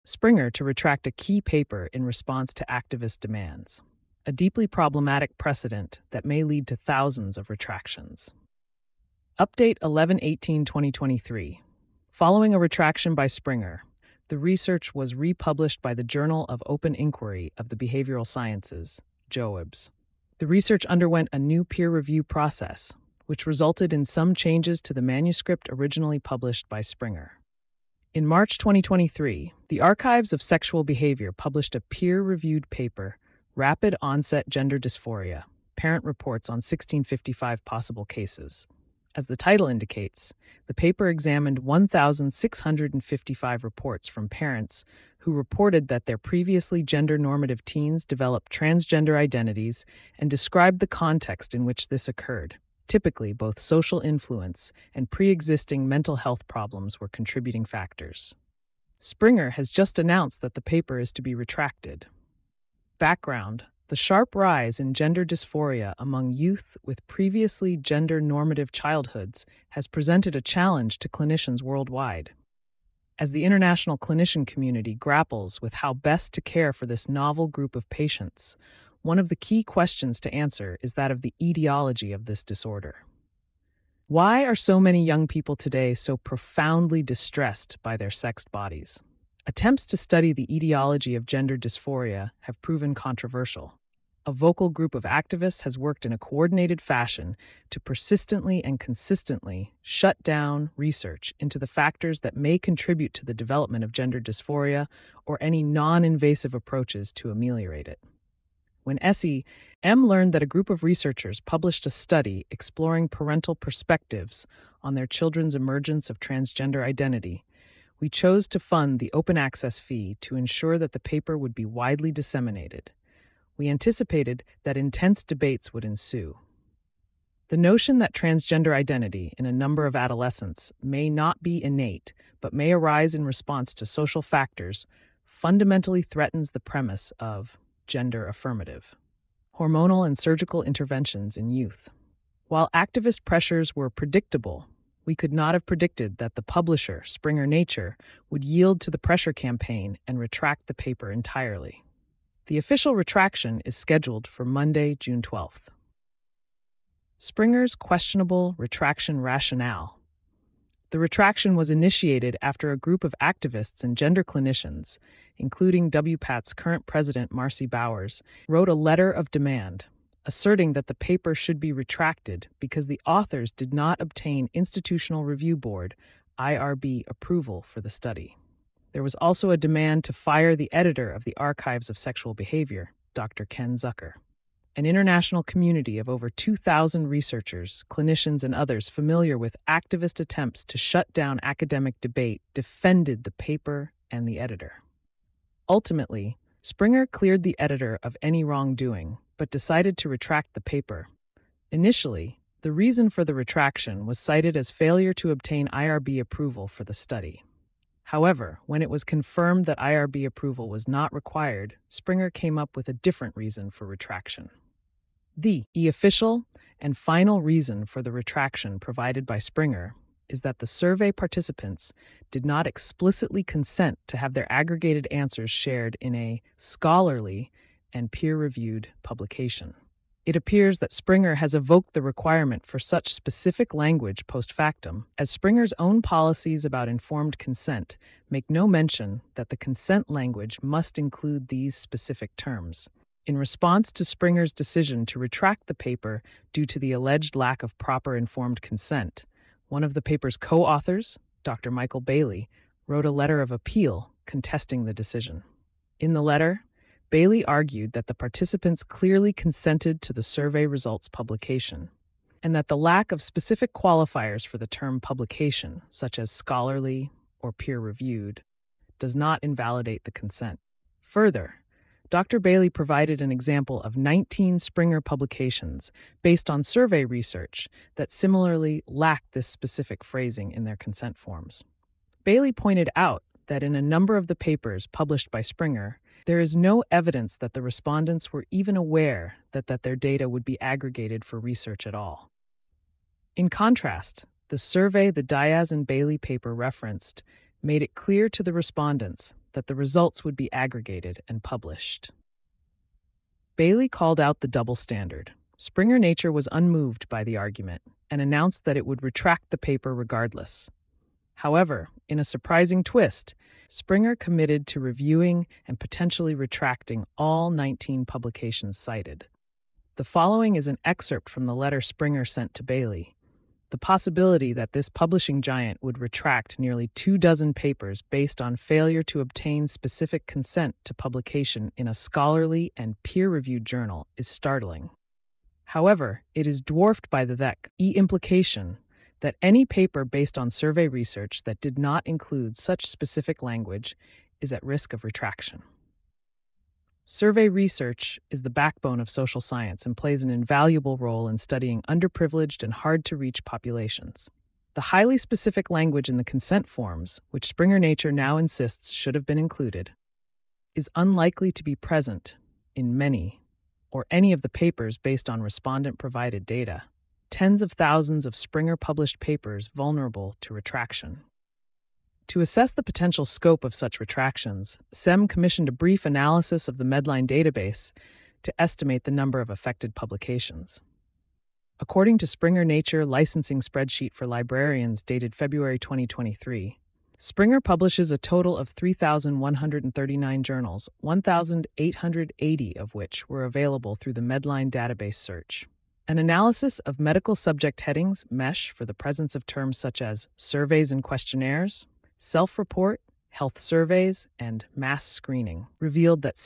Springer to retract a key paper in response to activist demands. A deeply problematic precedent that may lead to thousands of retractions. Update 11/18/2023. Following a retraction by Springer, the research was republished by the Journal of Open Inquiry of the Behavioral Sciences, JOABS. The research underwent a new peer review process, which resulted in some changes to the manuscript originally published by Springer. In March 2023, the Archives of Sexual Behavior published a peer-reviewed paper, Rapid Onset Gender Dysphoria, Parent Reports on 1655 Possible Cases. As the title indicates, the paper examined 1,655 reports from parents who reported that their previously gender-normative teens developed transgender identities and described the context in which this occurred. Typically, both social influence and pre-existing mental health problems were contributing factors. Springer has just announced that the paper is to be retracted. Background: the sharp rise in gender dysphoria among youth with previously gender-normative childhoods has presented a challenge to clinicians worldwide. As the international clinician community grapples with how best to care for this novel group of patients, one of the key questions to answer is that of the etiology of this disorder. Why are so many young people today so profoundly distressed by their sexed bodies? Attempts to study the etiology of gender dysphoria have proven controversial. A vocal group of activists has worked in a coordinated fashion to persistently and consistently shut down research into the factors that may contribute to the development of gender dysphoria or any non-invasive approaches to ameliorate it. When SEM learned that a group of researchers published a study exploring parental perspectives on their children's emergence of transgender identity, we chose to fund the open access fee to ensure that the paper would be widely disseminated. We anticipated that intense debates would ensue. The notion that transgender identity in a number of adolescents may not be innate, but may arise in response to social factors, fundamentally threatens the premise of gender affirmative hormonal and surgical interventions in youth. While activist pressures were predictable, we could not have predicted that the publisher, Springer Nature, would yield to the pressure campaign and retract the paper entirely. The official retraction is scheduled for Monday, June 12th. Springer's questionable retraction rationale. The retraction was initiated after a group of activists and gender clinicians, including WPATH's current president Marcy Bowers, wrote a letter of demand, asserting that the paper should be retracted because the authors did not obtain Institutional Review Board (IRB) approval for the study. There was also a demand to fire the editor of the Archives of Sexual Behavior, Dr. Ken Zucker. An international community of over 2,000 researchers, clinicians, and others familiar with activist attempts to shut down academic debate defended the paper and the editor. Ultimately, Springer cleared the editor of any wrongdoing, but decided to retract the paper. Initially, the reason for the retraction was cited as failure to obtain IRB approval for the study. However, when it was confirmed that IRB approval was not required, Springer came up with a different reason for retraction. The official and final reason for the retraction provided by Springer is that the survey participants did not explicitly consent to have their aggregated answers shared in a scholarly and peer-reviewed publication. It appears that Springer has evoked the requirement for such specific language post factum, as Springer's own policies about informed consent make no mention that the consent language must include these specific terms. In response to Springer's decision to retract the paper due to the alleged lack of proper informed consent, one of the paper's co-authors, Dr. Michael Bailey, wrote a letter of appeal contesting the decision. In the letter, Bailey argued that the participants clearly consented to the survey results publication, and that the lack of specific qualifiers for the term publication, such as scholarly or peer-reviewed, does not invalidate the consent. Further, Dr. Bailey provided an example of 19 Springer publications based on survey research that similarly lacked this specific phrasing in their consent forms. Bailey pointed out that in a number of the papers published by Springer, there is no evidence that the respondents were even aware that their data would be aggregated for research at all. In contrast, the survey the Diaz and Bailey paper referenced made it clear to the respondents that the results would be aggregated and published. Bailey called out the double standard. Springer Nature was unmoved by the argument and announced that it would retract the paper regardless. However, in a surprising twist, Springer committed to reviewing and potentially retracting all 19 publications cited. The following is an excerpt from the letter Springer sent to Bailey. The possibility that this publishing giant would retract nearly 24 papers based on failure to obtain specific consent to publication in a scholarly and peer-reviewed journal is startling. However, it is dwarfed by the implication that any paper based on survey research that did not include such specific language is at risk of retraction. Survey research is the backbone of social science and plays an invaluable role in studying underprivileged and hard-to-reach populations. The highly specific language in the consent forms, which Springer Nature now insists should have been included, is unlikely to be present in many or any of the papers based on respondent-provided data. Tens of thousands of Springer-published papers vulnerable to retraction. To assess the potential scope of such retractions, SEM commissioned a brief analysis of the Medline database to estimate the number of affected publications. According to Springer Nature licensing spreadsheet for librarians dated February 2023, Springer publishes a total of 3,139 journals, 1,880 of which were available through the Medline database search. An analysis of medical subject headings, MESH, for the presence of terms such as surveys and questionnaires, self-report, health surveys, and mass screening revealed that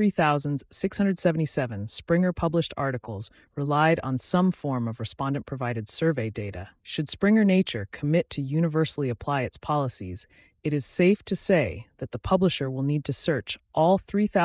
73,677 Springer-published articles relied on some form of respondent-provided survey data. Should Springer Nature commit to universally apply its policies, it is safe to say that the publisher will need to search all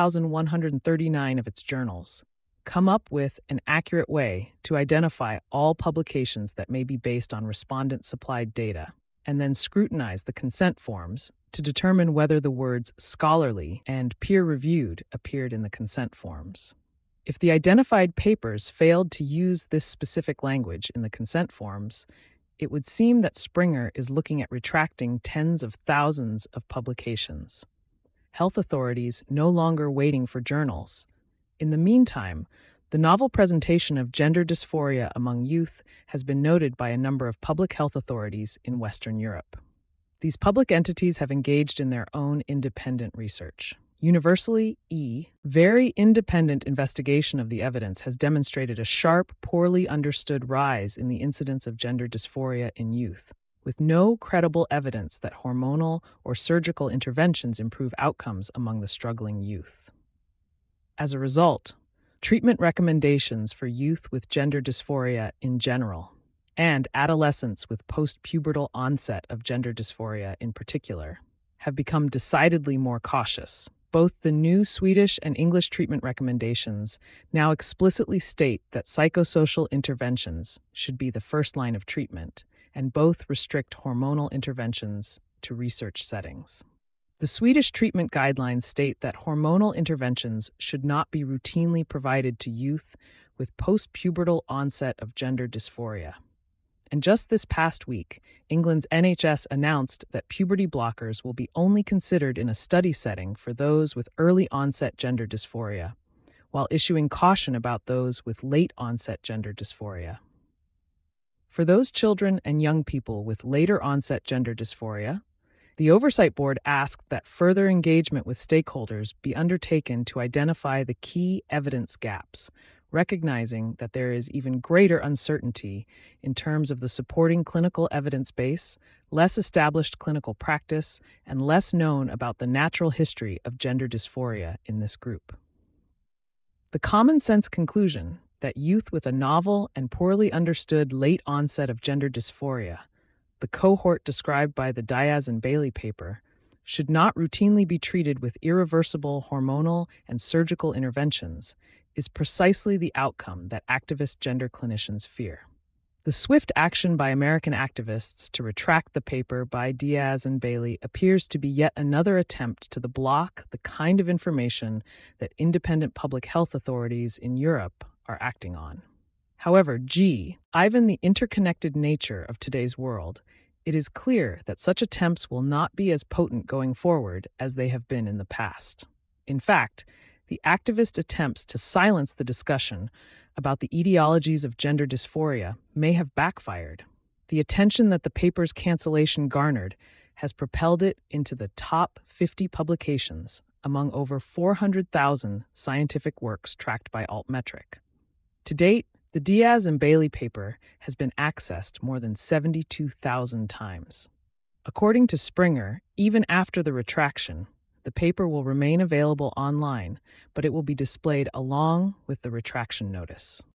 3,139 of its journals, come up with an accurate way to identify all publications that may be based on respondent-supplied data, and then scrutinize the consent forms to determine whether the words scholarly and peer-reviewed appeared in the consent forms. If the identified papers failed to use this specific language in the consent forms, it would seem that Springer is looking at retracting tens of thousands of publications. Health authorities no longer waiting for journals. In the meantime, the novel presentation of gender dysphoria among youth has been noted by a number of public health authorities in Western Europe. These public entities have engaged in their own independent research. Universally, very independent investigation of the evidence has demonstrated a sharp, poorly understood rise in the incidence of gender dysphoria in youth, with no credible evidence that hormonal or surgical interventions improve outcomes among the struggling youth. As a result, treatment recommendations for youth with gender dysphoria in general, and adolescents with post-pubertal onset of gender dysphoria in particular, have become decidedly more cautious. Both the new Swedish and English treatment recommendations now explicitly state that psychosocial interventions should be the first line of treatment, and both restrict hormonal interventions to research settings. The Swedish treatment guidelines state that hormonal interventions should not be routinely provided to youth with post-pubertal onset of gender dysphoria. And just this past week, England's NHS announced that puberty blockers will be only considered in a study setting for those with early-onset gender dysphoria, while issuing caution about those with late-onset gender dysphoria. For those children and young people with later-onset gender dysphoria, the Oversight Board asked that further engagement with stakeholders be undertaken to identify the key evidence gaps, recognizing that there is even greater uncertainty in terms of the supporting clinical evidence base, less established clinical practice, and less known about the natural history of gender dysphoria in this group. The common sense conclusion that youth with a novel and poorly understood late onset of gender dysphoria, the cohort described by the Diaz and Bailey paper, should not routinely be treated with irreversible hormonal and surgical interventions is precisely the outcome that activist gender clinicians fear. The swift action by American activists to retract the paper by Diaz and Bailey appears to be yet another attempt to block the kind of information that independent public health authorities in Europe are acting on. However, given the interconnected nature of today's world, It is clear that such attempts will not be as potent going forward as they have been in the past. In fact, the activist attempts to silence the discussion about the etiologies of gender dysphoria may have backfired. The attention that the paper's cancellation garnered has propelled it into the top 50 publications among over 400,000 scientific works tracked by Altmetric. To date, the Diaz and Bailey paper has been accessed more than 72,000 times. According to Springer, even after the retraction, the paper will remain available online, but it will be displayed along with the retraction notice.